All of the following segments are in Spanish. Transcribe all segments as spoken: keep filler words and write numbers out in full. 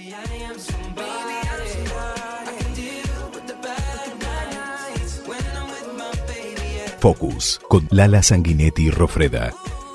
Focus, con Lala Sanguinetti y Rofreda.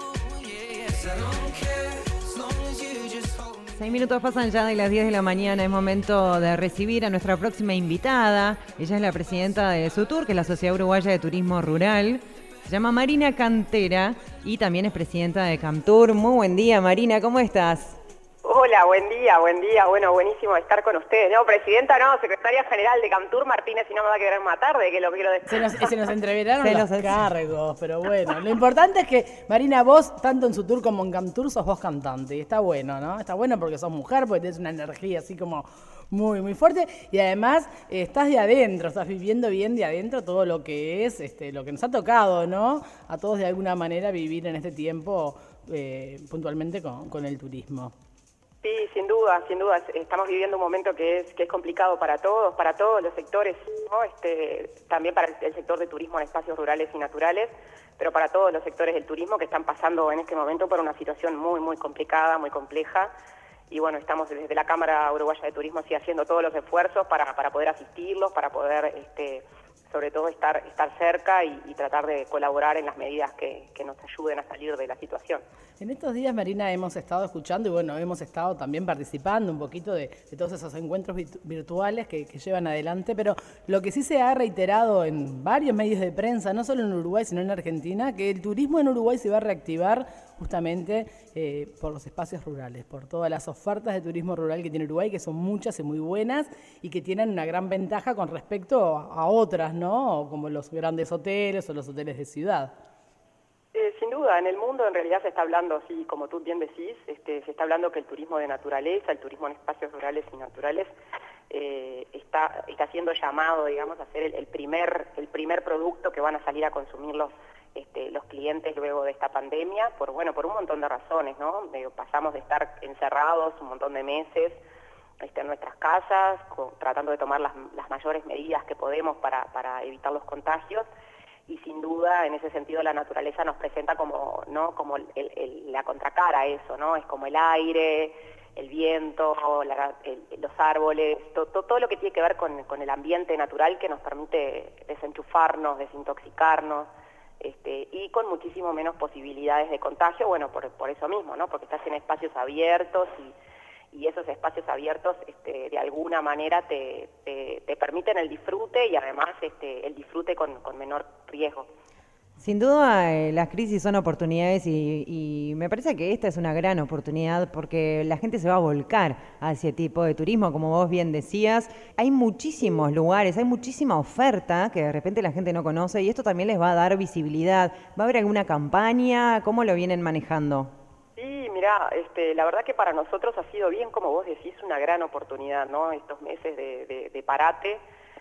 Seis minutos pasan ya de las diez de la mañana. Es momento de recibir a nuestra próxima invitada. Ella es la presidenta de SUTUR, que es la Sociedad Uruguaya de Turismo Rural. Se llama Marina Cantera y también es presidenta de CAMTUR. Muy buen día, Marina, ¿cómo estás? Hola, buen día, buen día. Bueno, buenísimo estar con ustedes. No, presidenta, no, secretaria general de CAMTUR, Martínez, y no me va a querer matar de que lo quiero decir. Se nos, se nos entreveraron se los los cargos, pero bueno. Lo importante es que, Marina, vos, tanto en SUTUR como en CAMTUR, sos vos cantante. Y está bueno, ¿no? Está bueno porque sos mujer, porque tenés una energía así como muy, muy fuerte. Y además, eh, estás de adentro, estás viviendo bien de adentro todo lo que es, este, lo que nos ha tocado, ¿no? A todos de alguna manera vivir en este tiempo eh, puntualmente con, con el turismo. Sí, sin duda, sin duda. Estamos viviendo un momento que es que es complicado para todos, para todos los sectores, ¿no? Este, también para el sector de turismo en espacios rurales y naturales, pero para todos los sectores del turismo que están pasando en este momento por una situación muy, muy complicada, muy compleja. Y bueno, estamos desde la Cámara Uruguaya de Turismo sí haciendo todos los esfuerzos para, para poder asistirlos, para poder, este, sobre todo, estar, estar cerca y, y tratar de colaborar en las medidas que, que nos ayuden a salir de la situación. En estos días, Marina, hemos estado escuchando y bueno, hemos estado también participando un poquito de, de todos esos encuentros virtuales que, que llevan adelante, pero lo que sí se ha reiterado en varios medios de prensa, no solo en Uruguay, sino en Argentina, que el turismo en Uruguay se va a reactivar justamente eh, por los espacios rurales, por todas las ofertas de turismo rural que tiene Uruguay, que son muchas y muy buenas y que tienen una gran ventaja con respecto a, a otras, ¿no? Como los grandes hoteles o los hoteles de ciudad. Eh, sin duda, en el mundo en realidad se está hablando, así como tú bien decís, este, se está hablando que el turismo de naturaleza, el turismo en espacios rurales y naturales, eh, está, está siendo llamado, digamos, a ser el, el, primer, el primer producto que van a salir a consumir los, este, los clientes luego de esta pandemia, por, bueno, por un montón de razones, ¿no? De, pasamos de estar encerrados un montón de meses este, en nuestras casas, con, tratando de tomar las, las mayores medidas que podemos para, para evitar los contagios. Y sin duda, en ese sentido, la naturaleza nos presenta como, ¿no? como el, el, la contracara a eso, ¿no? Es como el aire, el viento, la, el, los árboles, to, to, todo lo que tiene que ver con, con el ambiente natural que nos permite desenchufarnos, desintoxicarnos, este, y con muchísimo menos posibilidades de contagio, bueno, por, por eso mismo, ¿no? Porque estás en espacios abiertos y y esos espacios abiertos este, de alguna manera te, te, te permiten el disfrute y además este, el disfrute con, con menor riesgo. Sin duda, eh, las crisis son oportunidades y, y me parece que esta es una gran oportunidad porque la gente se va a volcar a ese tipo de turismo, como vos bien decías. Hay muchísimos lugares, hay muchísima oferta que de repente la gente no conoce y esto también les va a dar visibilidad. ¿Va a haber alguna campaña? ¿Cómo lo vienen manejando? Sí, mirá, este, la verdad que para nosotros ha sido bien, como vos decís, una gran oportunidad, ¿no? Estos meses de, de, de parate,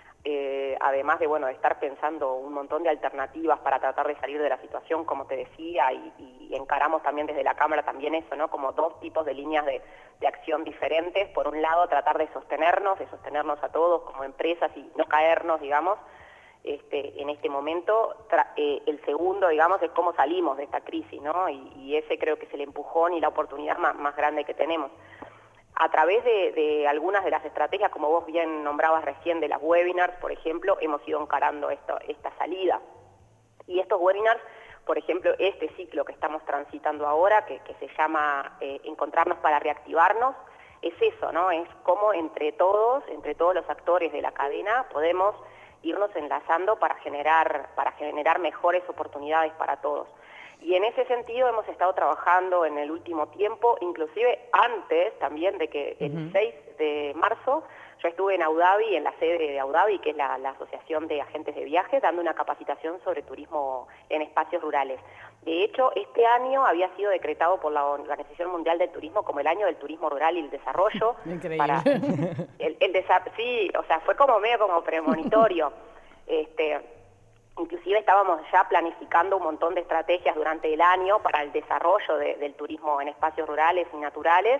eh, además de, bueno, de estar pensando un montón de alternativas para tratar de salir de la situación, como te decía, y, y encaramos también desde la Cámara también eso, ¿no? Como dos tipos de líneas de, de acción diferentes. Por un lado, tratar de sostenernos, de sostenernos a todos como empresas y no caernos, digamos, Este, en este momento. Eh, el segundo, digamos, es cómo salimos de esta crisis, ¿no? Y, y ese creo que es el empujón y la oportunidad más, más grande que tenemos. A través de, de algunas de las estrategias, como vos bien nombrabas recién, de las webinars, por ejemplo, hemos ido encarando esto, esta salida. Y estos webinars, por ejemplo, este ciclo que estamos transitando ahora, que, que se llama eh, Encontrarnos para Reactivarnos, es eso, ¿no? Es cómo entre todos, entre todos los actores de la cadena, podemos irnos enlazando para generar, para generar mejores oportunidades para todos. Y en ese sentido hemos estado trabajando en el último tiempo, inclusive antes también de que el uh-huh. seis de marzo yo estuve en Abu Dhabi, en la sede de Abu Dhabi, que es la, la Asociación de Agentes de Viajes, dando una capacitación sobre turismo en espacios rurales. De hecho, este año había sido decretado por la Organización Mundial del Turismo como el año del turismo rural y el desarrollo. Increíble. Para el, el desa- sí, o sea, fue como medio como premonitorio. este, inclusive estábamos ya planificando un montón de estrategias durante el año para el desarrollo de, del turismo en espacios rurales y naturales.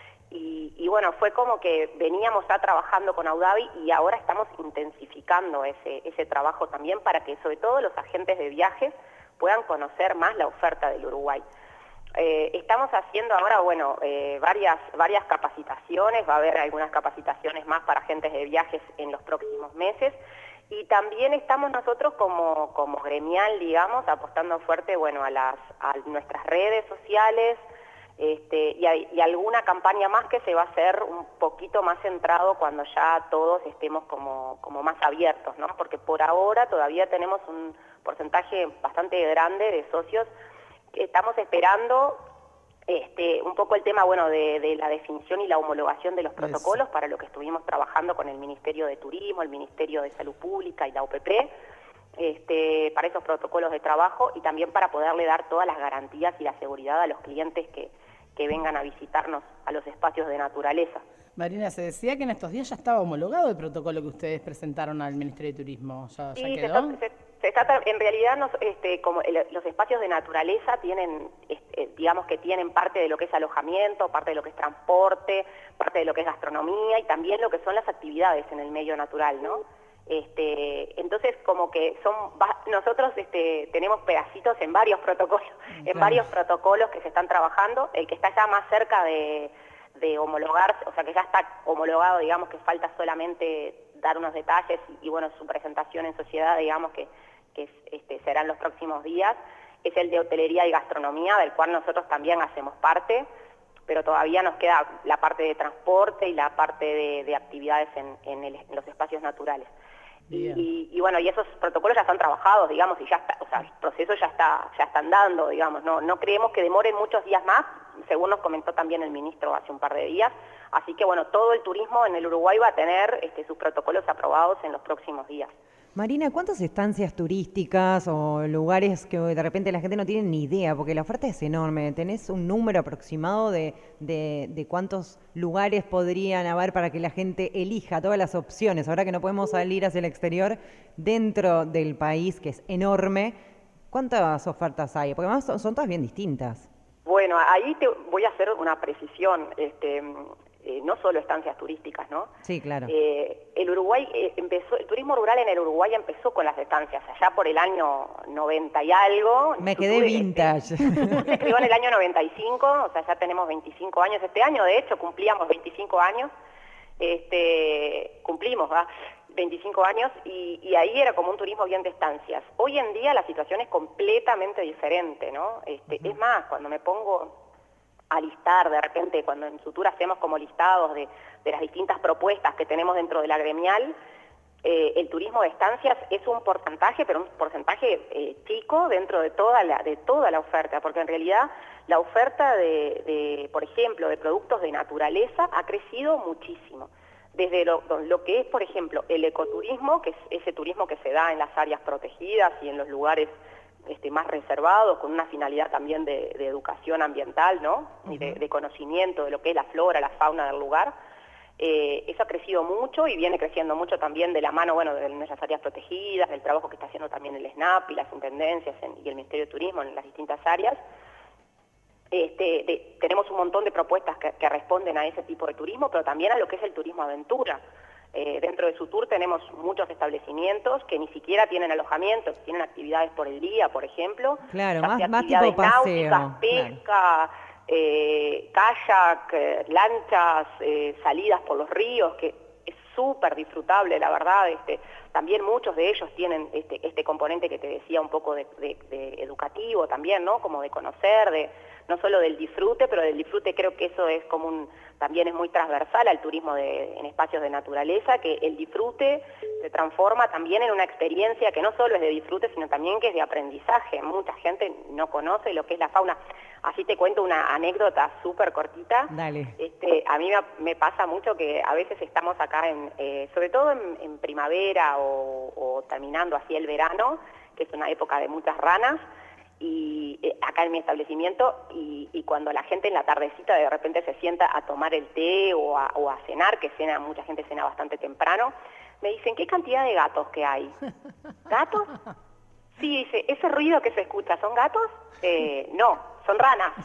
Y, y bueno, fue como que veníamos ya trabajando con Abu Dhabi y ahora estamos intensificando ese, ese trabajo también para que sobre todo los agentes de viajes puedan conocer más la oferta del Uruguay. Eh, estamos haciendo ahora, bueno, eh, varias, varias capacitaciones, va a haber algunas capacitaciones más para agentes de viajes en los próximos meses, y también estamos nosotros como, como gremial, digamos, apostando fuerte, bueno, a, las, a nuestras redes sociales, este, y, a, y alguna campaña más que se va a hacer un poquito más centrado cuando ya todos estemos como, como más abiertos, ¿no? Porque por ahora todavía tenemos un porcentaje bastante grande de socios. Estamos esperando este, un poco el tema, bueno, de, de la definición y la homologación de los protocolos, para lo que estuvimos trabajando con el Ministerio de Turismo, el Ministerio de Salud Pública y la O P P, este, para esos protocolos de trabajo, y también para poderle dar todas las garantías y la seguridad a los clientes que, que vengan a visitarnos a los espacios de naturaleza. Marina, se decía que en estos días ya estaba homologado el protocolo que ustedes presentaron al Ministerio de Turismo. ¿Ya, ya sí, quedó? Se, se, se está, en realidad, nos, este, como el, los espacios de naturaleza tienen, este, digamos que tienen parte de lo que es alojamiento, parte de lo que es transporte, parte de lo que es gastronomía, y también lo que son las actividades en el medio natural, ¿no? Este, entonces, como que son, nosotros este, tenemos pedacitos en varios protocolos, claro. en varios protocolos que se están trabajando. El que está ya más cerca de de homologarse, o sea que ya está homologado, digamos que falta solamente dar unos detalles y, y bueno, su presentación en sociedad, digamos que, que este, serán los próximos días, es el de hotelería y gastronomía, del cual nosotros también hacemos parte, pero todavía nos queda la parte de transporte y la parte de, de actividades en, en, el, en los espacios naturales. Y, y, y bueno, y esos protocolos ya están trabajados, digamos, y ya está, o sea, el proceso ya está, ya están dando, digamos, no, no creemos que demoren muchos días más, según nos comentó también el ministro hace un par de días, así que bueno, todo el turismo en el Uruguay va a tener este, sus protocolos aprobados en los próximos días. Marina, ¿cuántas estancias turísticas o lugares que de repente la gente no tiene ni idea? Porque la oferta es enorme. ¿Tenés un número aproximado de, de, de cuántos lugares podrían haber para que la gente elija todas las opciones? Ahora que no podemos salir hacia el exterior, dentro del país, que es enorme, ¿cuántas ofertas hay? Porque además son, son todas bien distintas. Bueno, ahí te voy a hacer una precisión. Este, Eh, no solo estancias turísticas, ¿no? Sí, claro. Eh, el Uruguay eh, empezó, el turismo rural en el Uruguay empezó con las estancias, allá por el año noventa y algo. Me quedé tuve, vintage. Este, se escribió en el año noventa y cinco, o sea, ya tenemos veinticinco años. Este año, de hecho, cumplíamos veinticinco años. Este, cumplimos, ¿va? veinticinco años, y, y ahí era como un turismo bien de estancias. Hoy en día la situación es completamente diferente, ¿no? Este, uh-huh. Es más, cuando me pongo a listar, de repente, cuando en Sutura hacemos como listados de, de las distintas propuestas que tenemos dentro de la gremial, eh, el turismo de estancias es un porcentaje, pero un porcentaje eh, chico dentro de toda la de toda la oferta, porque en realidad la oferta de, de, por ejemplo, de productos de naturaleza ha crecido muchísimo. Desde lo, lo que es, por ejemplo, el ecoturismo, que es ese turismo que se da en las áreas protegidas y en los lugares Este, más reservados, con una finalidad también de, de educación ambiental, ¿no? Uh-huh. Y de, de conocimiento de lo que es la flora, la fauna del lugar. Eh, eso ha crecido mucho y viene creciendo mucho también de la mano, bueno, de nuestras áreas protegidas, del trabajo que está haciendo también el SNAP y las intendencias en, y el Ministerio de Turismo en las distintas áreas. Este, de, tenemos un montón de propuestas que, que responden a ese tipo de turismo, pero también a lo que es el turismo aventura. Eh, dentro de Sutur tenemos muchos establecimientos que ni siquiera tienen alojamiento, que tienen actividades por el día, por ejemplo. Claro, más, más tipo paseo. Náuticas, pesca, claro. eh, kayak, eh, lanchas, eh, salidas por los ríos, que es súper disfrutable, la verdad. Este, también muchos de ellos tienen este, este componente que te decía un poco de, de, de educativo también, ¿no? Como de conocer, de no solo del disfrute, pero del disfrute creo que eso es como un, también es muy transversal al turismo de, en espacios de naturaleza, que el disfrute se transforma también en una experiencia que no solo es de disfrute, sino también que es de aprendizaje. Mucha gente no conoce lo que es la fauna. Así te cuento una anécdota súper cortita. Dale. Este, a mí me, me pasa mucho que a veces estamos acá, en, eh, sobre todo en, en primavera o, o terminando así el verano, que es una época de muchas ranas, y eh, acá en mi establecimiento, y, y cuando la gente en la tardecita de repente se sienta a tomar el té o a, o a cenar, que cena, mucha gente cena bastante temprano, me dicen, ¿qué cantidad de gatos que hay? ¿Gatos? Sí, dice, ¿ese ruido que se escucha son gatos? Eh, no, son ranas.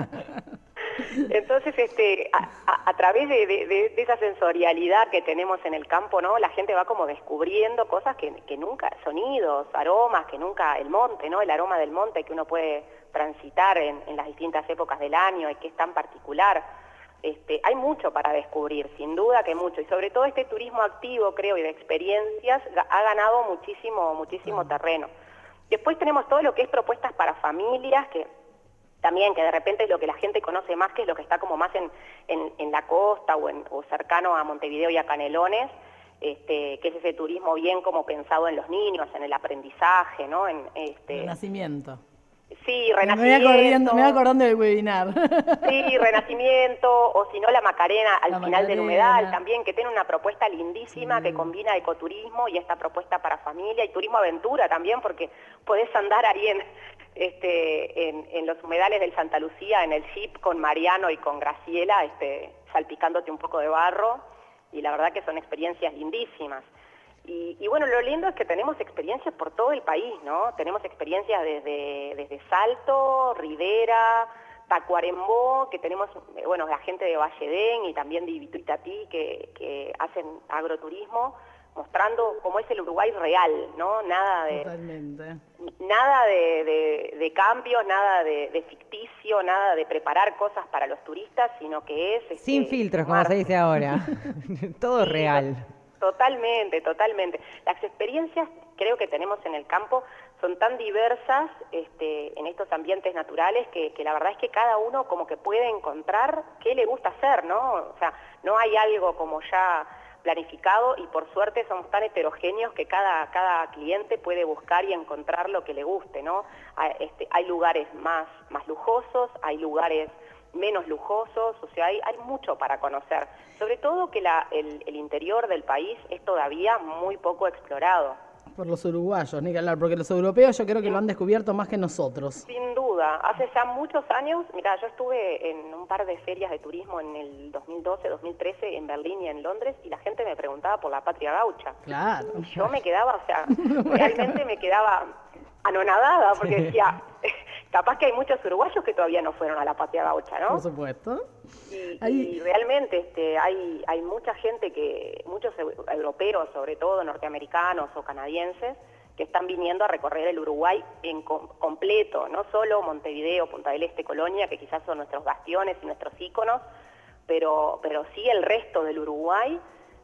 Entonces, este, a, a, a través de, de, de esa sensorialidad que tenemos en el campo, ¿no? La gente va como descubriendo cosas que, que nunca, sonidos, aromas, que nunca, el monte, ¿no? El aroma del monte que uno puede, transitar en, en las distintas épocas del año y que es tan particular. Este, hay mucho para descubrir, sin duda que mucho, y sobre todo este turismo activo, creo, y de experiencias, ha ganado muchísimo, muchísimo terreno. Después tenemos todo lo que es propuestas para familias, que también, que de repente es lo que la gente conoce más, que es lo que está como más en, en, en la costa o, en, o cercano a Montevideo y a Canelones, este, que es ese turismo bien como pensado en los niños, en el aprendizaje, ¿no? En, este, Renacimiento. Sí, Renacimiento. Me voy acordando, me voy acordando del webinar. Sí, Renacimiento, o si no la Macarena al la final Macarena. del humedal también, que tiene una propuesta lindísima Sí. que combina ecoturismo y esta propuesta para familia, y turismo aventura también, porque podés andar ahí en, este, en, en los humedales del Santa Lucía, en el jeep con Mariano y con Graciela, este, salpicándote un poco de barro, y la verdad que son experiencias lindísimas. Y, y bueno, lo lindo es que tenemos experiencias por todo el país, ¿no? Tenemos experiencias desde, desde Salto, Rivera, Tacuarembó, que tenemos, eh, bueno, la gente de Valledén y también de Ibituitatí que, que hacen agroturismo, mostrando cómo es el Uruguay real, ¿no? Nada de, Totalmente. nada de, de, de cambios, nada de, de ficticio, nada de preparar cosas para los turistas, sino que es... Este, Sin filtros, como mar- se dice ahora. Todo Sí, real. Totalmente, totalmente. Las experiencias creo que tenemos en el campo son tan diversas este, en estos ambientes naturales que, que la verdad es que cada uno como que puede encontrar qué le gusta hacer, ¿no? O sea, no hay algo como ya planificado, y por suerte somos tan heterogéneos que cada, cada cliente puede buscar y encontrar lo que le guste, ¿no? Hay, este, hay lugares más, más lujosos, hay lugares menos lujosos, o sea, hay, hay mucho para conocer. Sobre todo que la, el, el interior del país es todavía muy poco explorado. Por los uruguayos, ni que hablar, porque los europeos yo creo que lo han descubierto más que nosotros. Sin duda, hace ya muchos años, mira, yo estuve en un par de ferias de turismo en el dos mil doce, dos mil trece en Berlín y en Londres, y la gente me preguntaba por la patria gaucha. Claro. Y yo me quedaba, o sea, realmente me quedaba anonadada, porque decía, capaz que hay muchos uruguayos que todavía no fueron a la patria gaucha, ¿no? Por supuesto. Y, Ahí- y realmente este, hay, hay mucha gente, que muchos eu- europeos, sobre todo norteamericanos o canadienses, que están viniendo a recorrer el Uruguay en com- completo, no solo Montevideo, Punta del Este, Colonia, que quizás son nuestros bastiones y nuestros íconos, pero, pero sí el resto del Uruguay,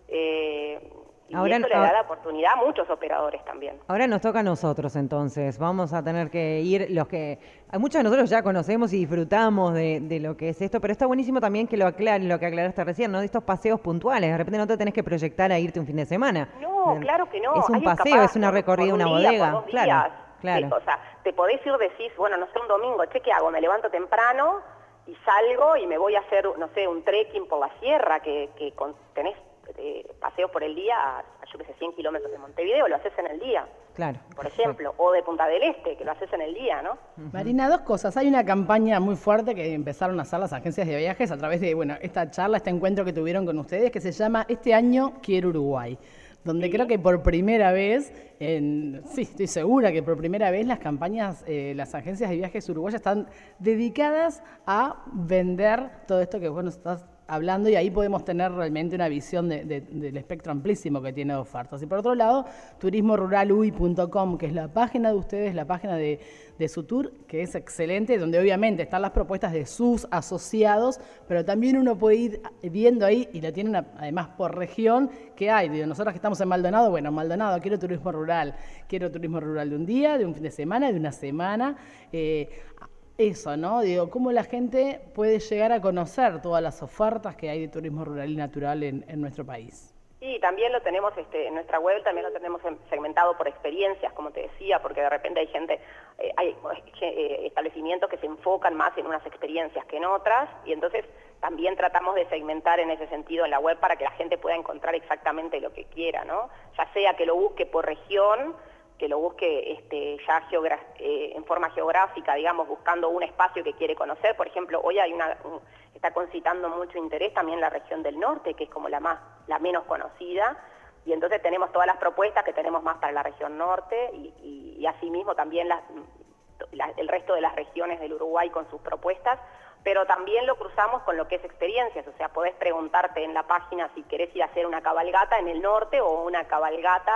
eh, y Ahora- eso le ahora- da la oportunidad a muchos operadores también. Ahora nos toca a nosotros, entonces. Vamos a tener que ir los que... a muchos de nosotros ya conocemos y disfrutamos de, de lo que es esto, pero está buenísimo también que lo aclaren, lo que aclaraste recién, ¿no? De estos paseos puntuales. De repente no te tenés que proyectar a irte un fin de semana. No, Eh, claro que no. Es un Hay paseo, capaz es una por- recorrida, por una un día, bodega. por dos Claro, días. claro. Eh, o sea, te podés ir, decís, bueno, no sé, un domingo, che, ¿qué hago? Me levanto temprano y salgo y me voy a hacer, no sé, un trekking por la sierra, que, que con- tenés eh, paseos por el día a, a, yo qué sé, cien kilómetros de Montevideo, lo haces en el día, Claro. por ejemplo, o de Punta del Este, que lo haces en el día, ¿no? Marina, dos cosas. Hay una campaña muy fuerte que empezaron a hacer las agencias de viajes a través de, bueno, esta charla, este encuentro que tuvieron con ustedes, que se llama Este año quiero Uruguay, donde creo que por primera vez, en, sí, estoy segura que por primera vez las campañas, eh, las agencias de viajes uruguayas están dedicadas a vender todo esto que vos nos estás hablando, y ahí podemos tener realmente una visión de- de- del espectro amplísimo que tiene de ofertas. Y por otro lado, turismo rural u i punto com, que es la página de ustedes, la página de, de su tour, que es excelente, donde obviamente están las propuestas de sus asociados, pero también uno puede ir viendo ahí, y lo tienen a- además por región, que hay. Digo, nosotros que estamos en Maldonado, bueno, en Maldonado quiero turismo rural, quiero turismo rural de un día, de un fin de semana, de una semana. Eh, Eso, ¿no? Digo, cómo la gente puede llegar a conocer todas las ofertas que hay de turismo rural y natural en, en nuestro país. Y también lo tenemos este, en nuestra web, también lo tenemos en- segmentado por experiencias, como te decía, porque de repente hay gente, eh, hay eh, establecimientos que se enfocan más en unas experiencias que en otras, y entonces también tratamos de segmentar en ese sentido en la web para que la gente pueda encontrar exactamente lo que quiera, ¿no? Ya sea que lo busque por región, que lo busque este, ya geogra eh, en forma geográfica, digamos, buscando un espacio que quiere conocer. Por ejemplo, hoy hay una, un, está concitando mucho interés también la región del norte, que es como la más, la menos conocida, y entonces tenemos todas las propuestas que tenemos más para la región norte, y, y, y asimismo también las, la, el resto de las regiones del Uruguay con sus propuestas, pero también lo cruzamos con lo que es experiencias, o sea, podés preguntarte en la página si querés ir a hacer una cabalgata en el norte o una cabalgata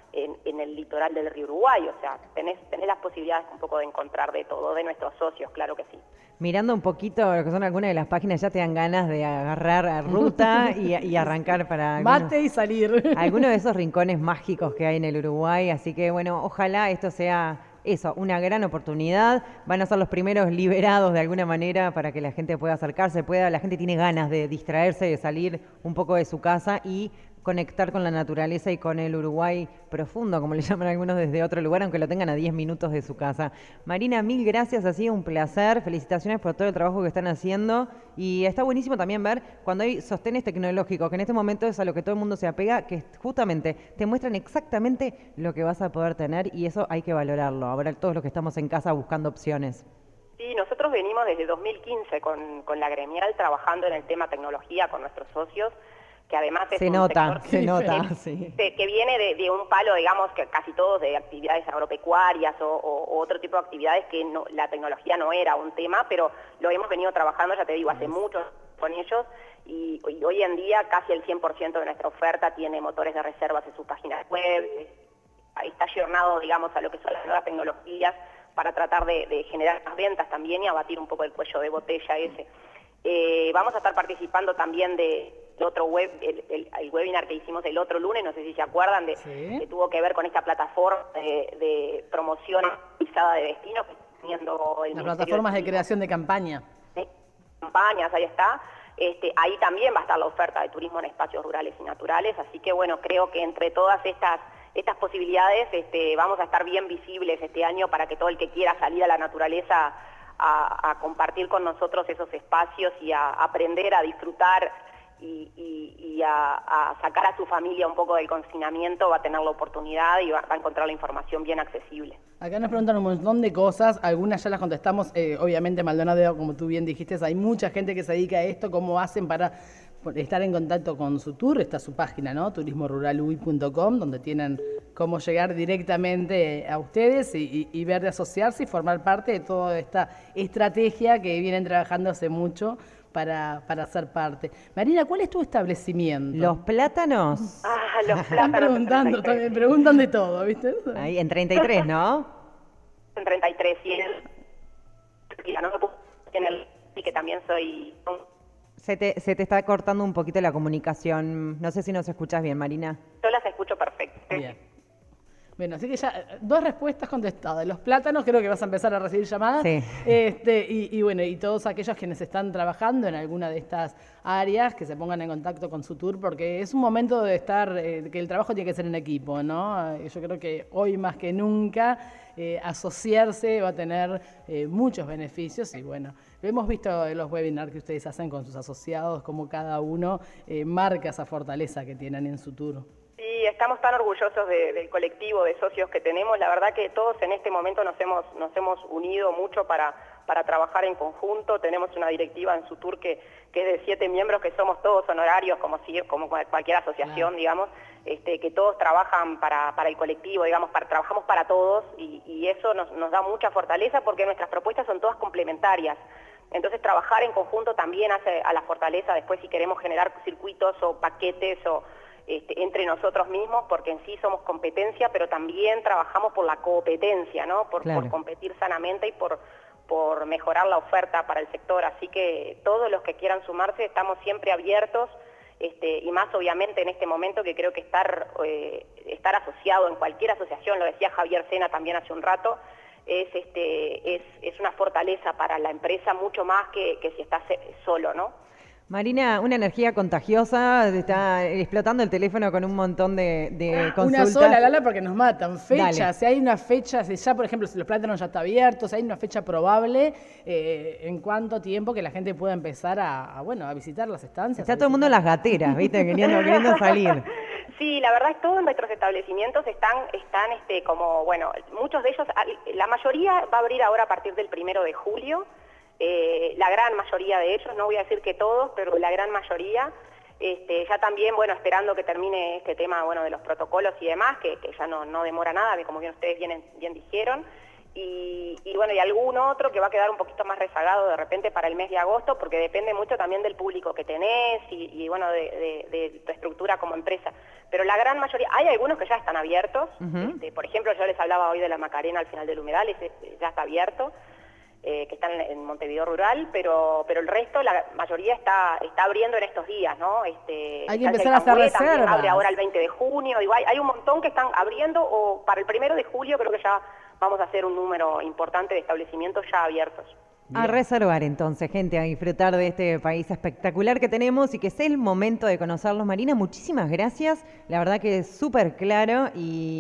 en, en el litoral del río Uruguay, o sea, tenés, tenés las posibilidades un poco de encontrar de todo, de nuestros socios, claro que sí. Mirando un poquito lo que son algunas de las páginas, ya te dan ganas de agarrar ruta y, y arrancar para... Algunos, mate y salir. Algunos de esos rincones mágicos que hay en el Uruguay, así que bueno, ojalá esto sea... Eso, una gran oportunidad, van a ser los primeros liberados de alguna manera para que la gente pueda acercarse, pueda, la gente tiene ganas de distraerse, de salir un poco de su casa y conectar con la naturaleza y con el Uruguay profundo, como le llaman algunos desde otro lugar, aunque lo tengan a diez minutos de su casa. Marina, mil gracias, ha sido un placer, felicitaciones por todo el trabajo que están haciendo y está buenísimo también ver cuando hay sostenes tecnológicos, que en este momento es a lo que todo el mundo se apega, que justamente te muestran exactamente lo que vas a poder tener y eso hay que valorarlo, ahora todos los que estamos en casa buscando opciones. Sí, nosotros venimos desde dos mil quince con, con la gremial trabajando en el tema tecnología con nuestros socios, que además es se un nota, sector se que, nota, que, sí. que viene de, de un palo, digamos, que casi todos de actividades agropecuarias o, o, o otro tipo de actividades que no, la tecnología no era un tema, pero lo hemos venido trabajando, ya te digo, hace mucho con ellos y, y hoy en día casi el cien por ciento de nuestra oferta tiene motores de reservas en su página web, está ayornado, digamos, a lo que son las nuevas tecnologías para tratar de, de generar más ventas también y abatir un poco el cuello de botella ese. Eh, vamos a estar participando también de otro web, el, el, el webinar que hicimos el otro lunes, no sé si se acuerdan, de, ¿Sí? que tuvo que ver con esta plataforma de, de promoción actualizada de destinos, teniendo el Las plataformas de creación de campaña. De campañas, ahí está. Este, ahí también va a estar la oferta de turismo en espacios rurales y naturales, así que bueno, creo que entre todas estas estas posibilidades este, vamos a estar bien visibles este año para que todo el que quiera salir a la naturaleza a, a compartir con nosotros esos espacios y a aprender a disfrutar y, y, y a, a sacar a su familia un poco del confinamiento, va a tener la oportunidad y va, va a encontrar la información bien accesible. Acá nos preguntan un montón de cosas, algunas ya las contestamos, eh, obviamente Maldonado, como tú bien dijiste, hay mucha gente que se dedica a esto, ¿cómo hacen para estar en contacto con su tour? Está su página, ¿no? turismo rural u i punto com, donde tienen cómo llegar directamente a ustedes y, y, y ver de asociarse y formar parte de toda esta estrategia que vienen trabajando hace mucho para, para ser parte. Marina, ¿cuál es tu establecimiento? Los plátanos. Ah, los plátanos. Están preguntando, también, preguntan de todo, ¿viste? Ahí en treinta y tres, ¿no? En treinta y tres, y el, mira, no me puedo en el y que también soy... Se te, se te está cortando un poquito la comunicación. No sé si nos escuchas bien, Marina. Yo las escucho perfecto. Bien. Bueno, así que ya dos respuestas contestadas. Los plátanos, creo que vas a empezar a recibir llamadas. Sí. Este, y, y bueno, y todos aquellos quienes están trabajando en alguna de estas áreas, que se pongan en contacto con su tour, porque es un momento de estar, eh, que el trabajo tiene que ser en equipo, ¿no? Eh, yo creo que hoy más que nunca eh, asociarse va a tener eh, muchos beneficios y bueno, lo hemos visto en los webinars que ustedes hacen con sus asociados, cómo cada uno eh, marca esa fortaleza que tienen en su tour. Sí, estamos tan orgullosos de, del colectivo de socios que tenemos. La verdad que todos en este momento nos hemos nos hemos unido mucho para, para trabajar en conjunto. Tenemos una directiva en Sutur que, que es de siete miembros, que somos todos honorarios, como si como cualquier asociación, claro. digamos, este, que todos trabajan para, para el colectivo, digamos, para, trabajamos para todos y, y eso nos, nos da mucha fortaleza porque nuestras propuestas son todas complementarias. Entonces trabajar en conjunto también hace a la fortaleza después si queremos generar circuitos o paquetes o Este, entre nosotros mismos, porque en sí somos competencia, pero también trabajamos por la competencia, ¿no? Por, claro. por competir sanamente y por, por mejorar la oferta para el sector. Así que todos los que quieran sumarse estamos siempre abiertos, este, y más obviamente en este momento que creo que estar, eh, estar asociado en cualquier asociación, lo decía Javier Sena también hace un rato, es, este, es, es una fortaleza para la empresa mucho más que, que si estás solo, ¿no? Marina, una energía contagiosa, está explotando el teléfono con un montón de, de consultas. Una sola, Lala, porque nos matan. Fechas, Dale. Si hay una fecha, si ya, por ejemplo, si los plátanos ya están abiertos, si hay una fecha probable, eh, ¿en cuánto tiempo que la gente pueda empezar a, a, bueno, a visitar las estancias? Está todo el mundo en las gateras, ¿viste? Queriendo, queriendo salir. Sí, la verdad es que todos nuestros establecimientos están, están este, como, bueno, muchos de ellos, la mayoría va a abrir ahora a partir del primero de julio, Eh, la gran mayoría de ellos, no voy a decir que todos, pero la gran mayoría, este, ya también, bueno, esperando que termine este tema, bueno, de los protocolos y demás, que, que ya no, no demora nada, que como bien ustedes bien, bien dijeron, Y, y bueno, y algún otro que va a quedar un poquito más rezagado de repente para el mes de agosto, porque depende mucho también del público que tenés y, y bueno, de, de, de tu estructura como empresa. Pero la gran mayoría, hay algunos que ya están abiertos, uh-huh. este, por ejemplo, yo les hablaba hoy de la Macarena al final del humedal, ese ya está abierto, eh, que están en Montevideo Rural, pero pero el resto, la mayoría está está abriendo en estos días, ¿no? Este, hay que empezar a hacer reservas. Abre ahora el veinte de junio, digo, hay, hay un montón que están abriendo, o para el primero de julio creo que ya vamos a hacer un número importante de establecimientos ya abiertos. A reservar entonces, gente, a disfrutar de este país espectacular que tenemos y que es el momento de conocerlos. Marina, muchísimas gracias. La verdad que es súper claro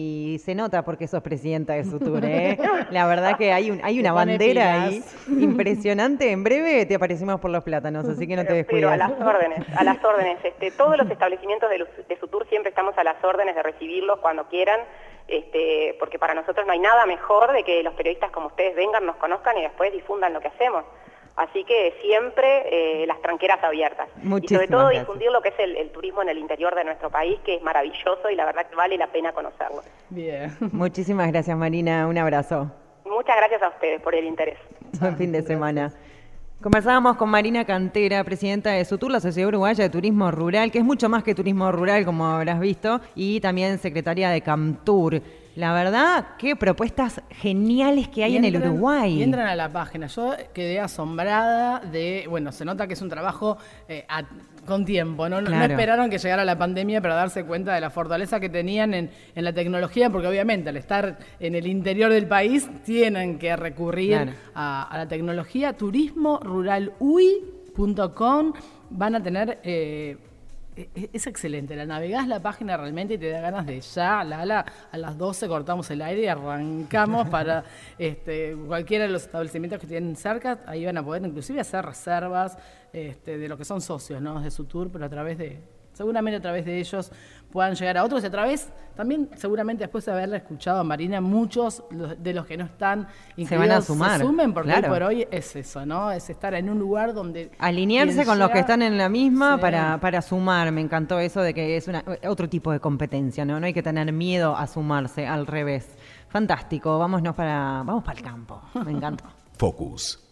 y se nota porque sos presidenta de Sutur, ¿eh? La verdad que hay un hay una bandera ahí impresionante. En breve te aparecemos por los plátanos, así que no te descuides. Pero a las órdenes, a las órdenes. Este, todos los establecimientos de, de Sutur siempre estamos a las órdenes de recibirlos cuando quieran. Este, porque para nosotros no hay nada mejor de que los periodistas como ustedes vengan, nos conozcan y después difundan lo que hacemos. Así que siempre eh, las tranqueras abiertas. Muchísimas y sobre todo gracias. Difundir lo que es el, el turismo en el interior de nuestro país, que es maravilloso y la verdad que vale la pena conocerlo. Bien. Muchísimas gracias, Marina. Un abrazo. Muchas gracias a ustedes por el interés. Buen fin de semana. Conversábamos con Marina Cantera, presidenta de Sutur, la Sociedad Uruguaya de Turismo Rural, que es mucho más que turismo rural, como habrás visto, y también secretaria de Camtur. La verdad, qué propuestas geniales que hay entran, en el Uruguay. Y entran a la página. Yo quedé asombrada de, bueno, se nota que es un trabajo eh, a, con tiempo, ¿no? Claro. No esperaron que llegara la pandemia para darse cuenta de la fortaleza que tenían en, en la tecnología, porque obviamente al estar en el interior del país tienen que recurrir claro. a, a la tecnología. turismo rural u i punto com van a tener... Eh, Es excelente, la navegás la página realmente y te da ganas de ya, Lala, a las doce cortamos el aire y arrancamos para este, cualquiera de los establecimientos que tienen cerca, ahí van a poder inclusive hacer reservas este, de lo que son socios, ¿no? De Sutur, pero a través de, seguramente a través de ellos puedan llegar a otros y a través, también seguramente después de haberla escuchado a Marina, muchos de los que no están se van a sumar, se sumen porque claro. hoy por hoy es eso, ¿no? Es estar en un lugar donde... Alinearse con llega, los que están en la misma sí. para, para sumar. Me encantó eso de que es una, otro tipo de competencia, ¿no? No hay que tener miedo a sumarse, al revés. Fantástico, vámonos para, vamos para el campo. Me encantó. Focus.